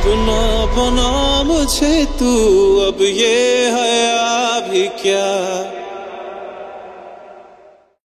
अपना बना मुझे तू, अब ये हया भी क्या।